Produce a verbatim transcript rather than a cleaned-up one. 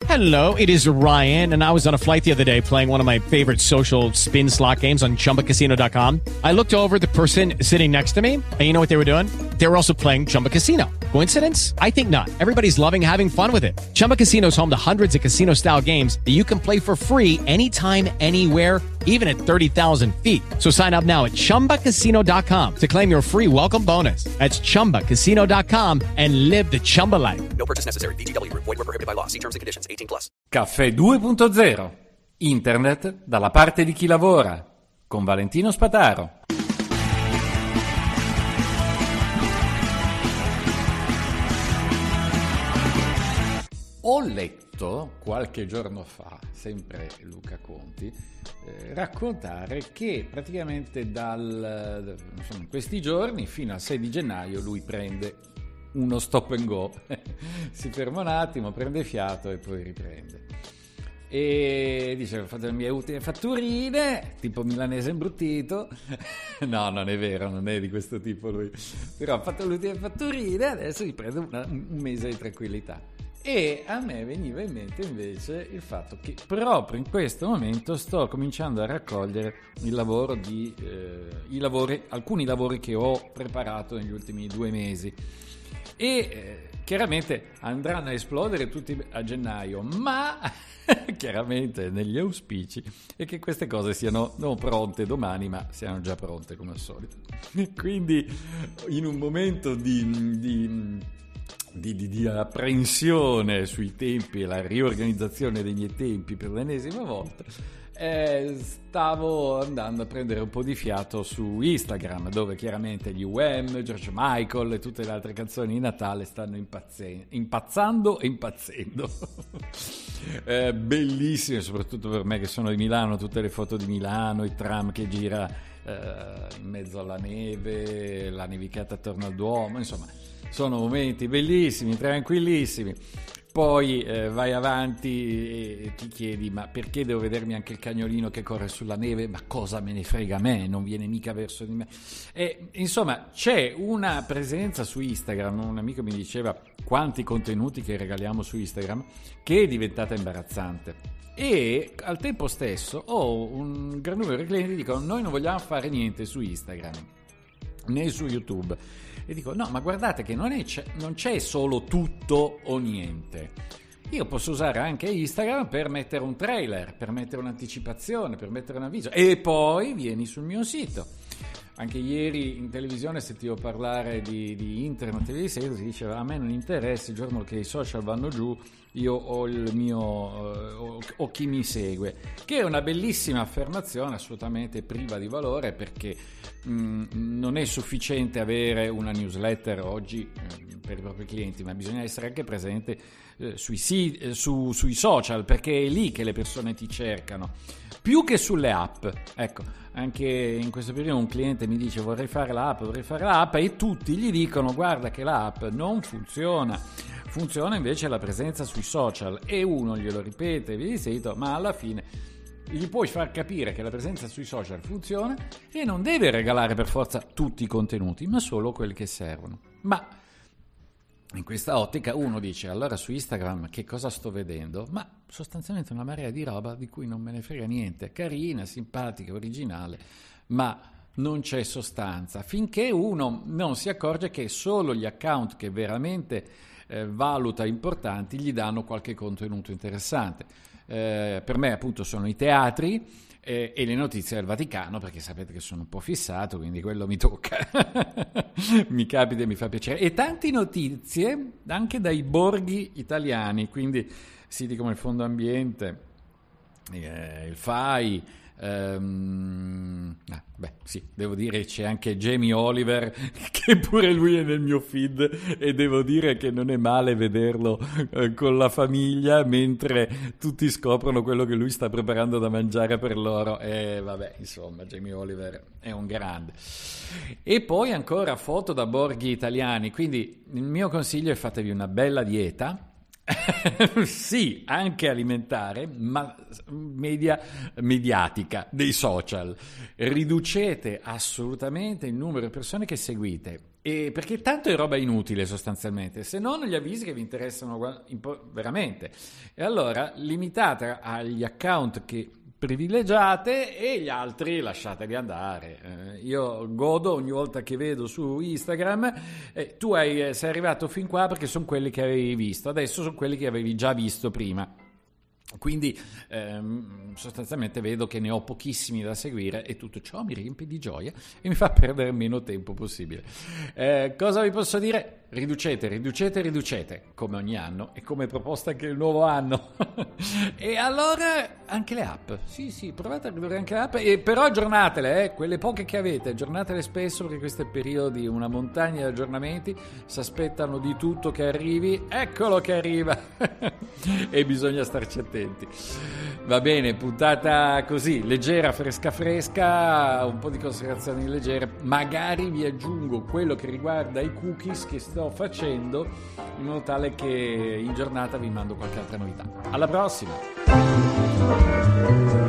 Hello, it is Ryan, and I was on a flight the other day playing one of my favorite social spin slot games on Chumba Casino dot com. I looked over at the person sitting next to me, and you know what they were doing? They were also playing Chumba Casino. Coincidence? I think not. Everybody's loving having fun with it. Chumba Casino is home to hundreds of casino-style games that you can play for free anytime, anywhere, even at thirty thousand feet. So sign up now at Chumba Casino dot com to claim your free welcome bonus. That's Chumba Casino dot com and live the Chumba life. No purchase necessary. V G W. Void where prohibited by law. See terms and conditions. eighteen plus. Caffè due punto zero. Internet dalla parte di chi lavora. Con Valentino Spataro. Ho letto qualche giorno fa, sempre Luca Conti, eh, raccontare che praticamente dal, insomma, in questi giorni fino al sei di gennaio lui prende uno stop and go, si ferma un attimo, prende fiato e poi riprende. E dice: ho fatto le mie ultime fatturine, tipo milanese imbruttito. No, non è vero, non è di questo tipo lui, però ha fatto le ultime fatturine, adesso gli prende una, un mese di tranquillità. E a me veniva in mente invece il fatto che proprio in questo momento sto cominciando a raccogliere il lavoro di eh, i lavori, alcuni lavori che ho preparato negli ultimi due mesi e eh, chiaramente andranno a esplodere tutti a gennaio, ma chiaramente negli auspici è che queste cose siano non pronte domani, ma siano già pronte come al solito. Quindi in un momento di, di Di, di, di apprensione sui tempi e la riorganizzazione dei miei tempi per l'ennesima volta, eh, stavo andando a prendere un po' di fiato su Instagram, dove chiaramente gli U M, George Michael e tutte le altre canzoni di Natale stanno impazze- impazzando e impazzendo. eh, bellissime, soprattutto per me che sono di Milano, tutte le foto di Milano, il tram che gira eh, in mezzo alla neve, la nevicata attorno al Duomo, insomma sono momenti bellissimi, tranquillissimi. Poi eh, vai avanti e ti chiedi: ma perché devo vedermi anche il cagnolino che corre sulla neve? Ma cosa me ne frega a me? Non viene mica verso di me. E, insomma, c'è una presenza su Instagram. Un amico mi diceva quanti contenuti che regaliamo su Instagram, che è diventata imbarazzante. E al tempo stesso ho un gran numero di clienti che dicono: noi non vogliamo fare niente su Instagram né su YouTube. E dico: no, ma guardate che non, è, non c'è solo tutto o niente. Io posso usare anche Instagram per mettere un trailer, per mettere un'anticipazione, per mettere un avviso, e poi vieni sul mio sito. Anche ieri in televisione sentivo parlare di, di internet e di sito, si diceva: a me non interessa, il giorno che i social vanno giù io ho il mio ho, ho chi mi segue, che è una bellissima affermazione, assolutamente priva di valore, perché mh, non è sufficiente avere una newsletter oggi eh, per i propri clienti, ma bisogna essere anche presente eh, sui, si, eh, su, sui social, perché è lì che le persone ti cercano più che sulle app. Ecco, anche in questo periodo un cliente mi dice: vorrei fare l'app, vorrei fare l'app, e tutti gli dicono: guarda che l'app non funziona, funziona invece la presenza sui social. E uno glielo ripete, vi sento, ma alla fine gli puoi far capire che la presenza sui social funziona e non deve regalare per forza tutti i contenuti, ma solo quelli che servono. Ma in questa ottica uno dice: allora su Instagram che cosa sto vedendo? Ma sostanzialmente una marea di roba di cui non me ne frega niente, carina, simpatica, originale, ma non c'è sostanza, finché uno non si accorge che solo gli account che veramente eh, valuta importanti gli danno qualche contenuto interessante. Eh, per me appunto sono i teatri eh, e le notizie del Vaticano, perché sapete che sono un po' fissato, quindi quello mi tocca. Mi capita e mi fa piacere. E tante notizie anche dai borghi italiani, quindi siti come il Fondo Ambiente, eh, il F A I. Um, ah, beh, sì, devo dire c'è anche Jamie Oliver, che pure lui è nel mio feed, e devo dire che non è male vederlo eh, con la famiglia mentre tutti scoprono quello che lui sta preparando da mangiare per loro. E vabbè, insomma, Jamie Oliver è un grande. E poi ancora foto da borghi italiani, quindi il mio consiglio è: fatevi una bella dieta. Sì, anche alimentare, ma media, mediatica, dei social. Riducete assolutamente il numero di persone che seguite, e perché tanto è roba inutile sostanzialmente, se non gli avvisi che vi interessano veramente. E allora limitate agli account che privilegiate e gli altri lasciateli andare. Eh, io godo ogni volta che vedo su Instagram, eh, tu hai, sei arrivato fin qua perché sono quelli che avevi visto, adesso sono quelli che avevi già visto prima. Quindi ehm, sostanzialmente vedo che ne ho pochissimi da seguire e tutto ciò mi riempie di gioia e mi fa perdere meno tempo possibile. Eh, cosa vi posso dire? Riducete, riducete, riducete, come ogni anno e come proposta anche il nuovo anno. E allora anche le app, sì sì, provate a ridurre anche le app, e però aggiornatele, eh, quelle poche che avete, aggiornatele spesso, perché questo è il periodo di una montagna di aggiornamenti, si aspettano di tutto che arrivi, eccolo che arriva e bisogna starci attenti. Va bene, puntata così, leggera, fresca fresca, un po' di considerazioni leggere, magari vi aggiungo quello che riguarda i cookies che sto facendo, in modo tale che in giornata vi mando qualche altra novità. Alla prossima!